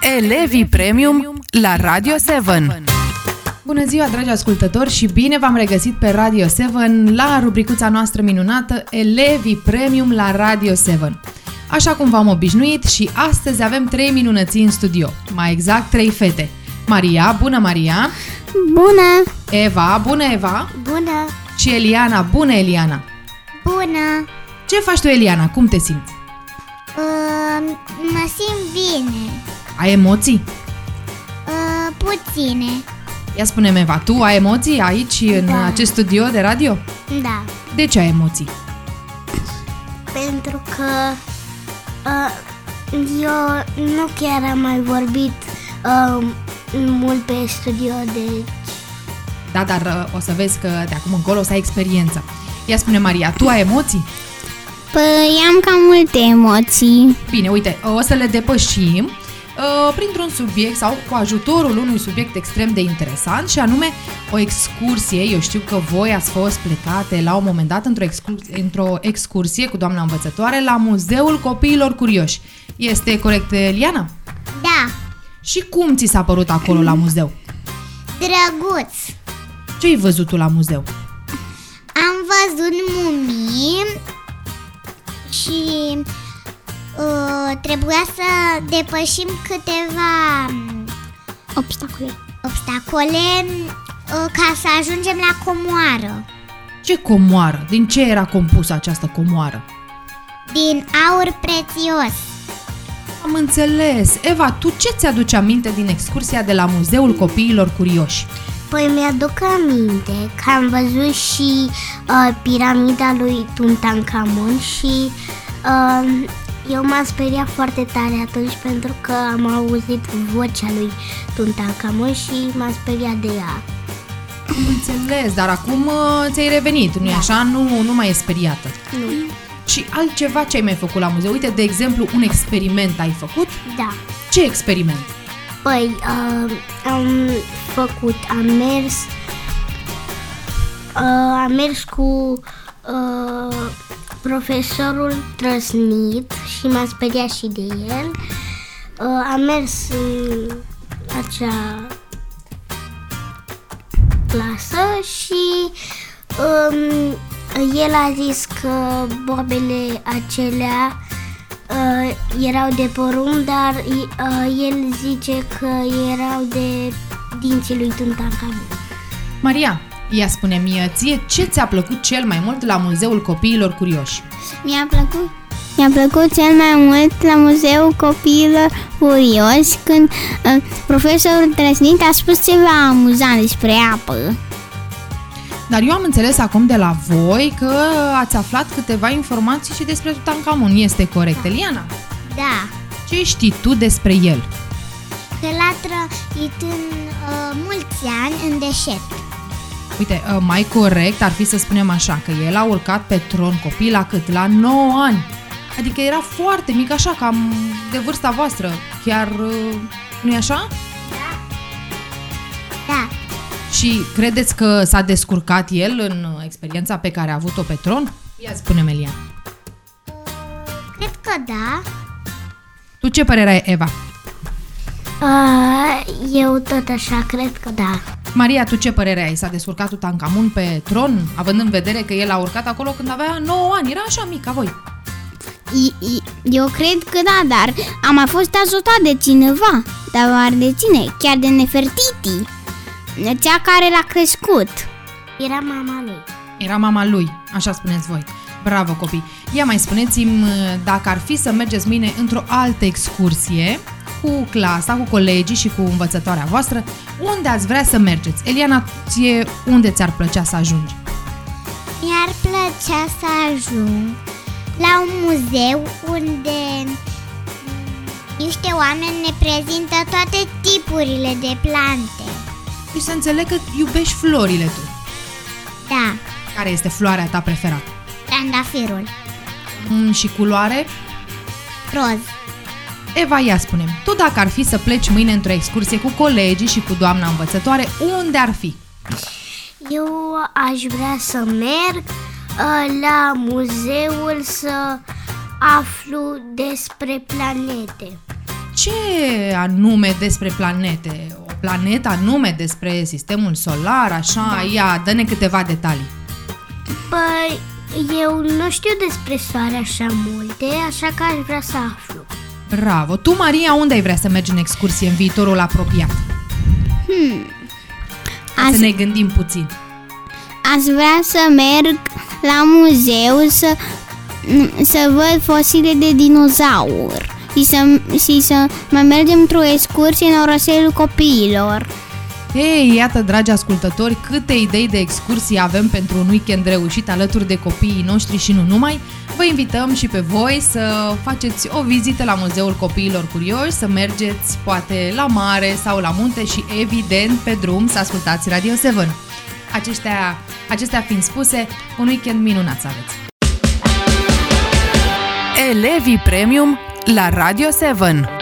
Elevii Premium la Radio 7. Bună ziua, dragi ascultători, și bine v-am regăsit pe Radio 7 la rubricuța noastră minunată Elevii Premium la Radio 7. Așa cum v-am obișnuit, și astăzi avem 3 minunății în studio, mai exact 3 fete. Maria, bună Maria! Bună! Eva, bună Eva! Bună! Și Eliana, bună Eliana! Bună! Ce faci tu, Eliana? Cum te simți? Mă simt bine. Ai emoții? Puține. Ia spune-mi, Eva, tu ai emoții aici, în acest studio de radio? Da. De ce ai emoții? Pentru că eu nu chiar am mai vorbit mult pe studio, deci... Da, dar o să vezi că de acum încolo o să ai experiență. Ia spune, Maria, tu ai emoții? Păi am cam multe emoții. Bine, uite, o să le depășim printr-un subiect sau cu ajutorul unui subiect extrem de interesant, și anume o excursie. Eu știu că voi ați fost plecate la un moment dat într-o excursie cu doamna învățătoare la Muzeul Copiilor Curioși. Este corect, Eliana? Da. Și cum ți s-a părut acolo la muzeu? Drăguț. Ce ai văzut tu la muzeu? Am văzut mumii și trebuia să depășim câteva obstacole ca să ajungem la comoară. Ce comoară? Din ce era compusă această comoară? Din aur prețios. Am înțeles. Eva, tu ce ți-aduce aminte din excursia de la Muzeul Copiilor Curioși? Păi mi-aduc aminte că am văzut și piramida lui Tutankhamon și eu m-am speriat foarte tare atunci pentru că am auzit vocea lui Tutankhamon și m-am speriat de ea. Am înțeles, dar acum ți-ai revenit, nu-i așa? Nu mai e speriată. Nu. Și altceva ce ai mai făcut la muzeu? Uite, de exemplu, un experiment ai făcut? Da. Ce experiment? Păi, am mers cu profesorul Trăsnit și m-a speriat și de el. Am mers în acea clasă și el a zis că boabele acelea erau de porumb, dar el zice că erau de dinții lui Tutankhamon. Maria, ia spune-mi, ție ce ți-a plăcut cel mai mult la Muzeul Copiilor Curioși? Mi-a plăcut cel mai mult la Muzeul Copiilor Curioși când profesorul Trăsnit a spus ceva amuzant despre apă. Dar eu am înțeles acum de la voi că ați aflat câteva informații și despre Tutankhamon. Este corect, Eliana? Da. Ce știi tu despre el? Că l-a trăit în mulți ani în deșert. Uite, mai corect ar fi să spunem așa, că el a urcat pe tron copil la cât? La 9 ani. Adică era foarte mic, așa, cam de vârsta voastră. Chiar nu-i așa? Da. Da. Și credeți că s-a descurcat el în experiența pe care a avut-o pe tron? Ia spune-mi, Eliana. Cred că da. Tu ce părere ai, Eva? Eu tot așa cred că da. Maria, tu ce părere ai? S-a descurcat Tutankhamon pe tron, având în vedere că el a urcat acolo când avea 9 ani? Era așa mic ca voi. Eu cred că da, dar a mai fost ajutat de cineva. Dar de cine? Chiar de Nefertiti, cea care l-a crescut. Era mama lui. Era mama lui, așa spuneți voi. Bravo, copii! Ia mai spuneți-mi, dacă ar fi să mergeți mâine într-o altă excursie cu clasa, cu colegii și cu învățătoarea voastră, unde ați vrea să mergeți? Eliana, ție unde ți-ar plăcea să ajungi? Mi-ar plăcea să ajung la un muzeu unde niște oameni ne prezintă toate tipurile de plante. Și să înțeleg că iubești florile tu. Da. Care este floarea ta preferată? Trandafirul. Și culoare? Roz. Eva, ia spune-mi, tu dacă ar fi să pleci mâine într-o excursie cu colegii și cu doamna învățătoare, unde ar fi? Eu aș vrea să merg la muzeul să aflu despre planete. ce anume despre planete? O planetă anume despre sistemul solar, așa? Ia, dă-ne câteva detalii. Păi, eu nu știu despre soare așa multe, așa că aș vrea să aflu. Bravo! Tu, Maria, unde ai vrea să mergi în excursie în viitorul apropiat? Să ne gândim puțin. Aș vrea să merg la muzeu să văd fosile de dinozauri și să mai mergem într-o excursie în orășelul copiilor. Ei, iată, dragi ascultători, câte idei de excursii avem pentru un weekend reușit alături de copiii noștri și nu numai. Vă invităm și pe voi să faceți o vizită la Muzeul Copiilor Curioși, să mergeți poate la mare sau la munte și evident pe drum să ascultați Radio 7. Acestea fiind spuse, un weekend minunat să aveți! Elevii Premium la Radio 7.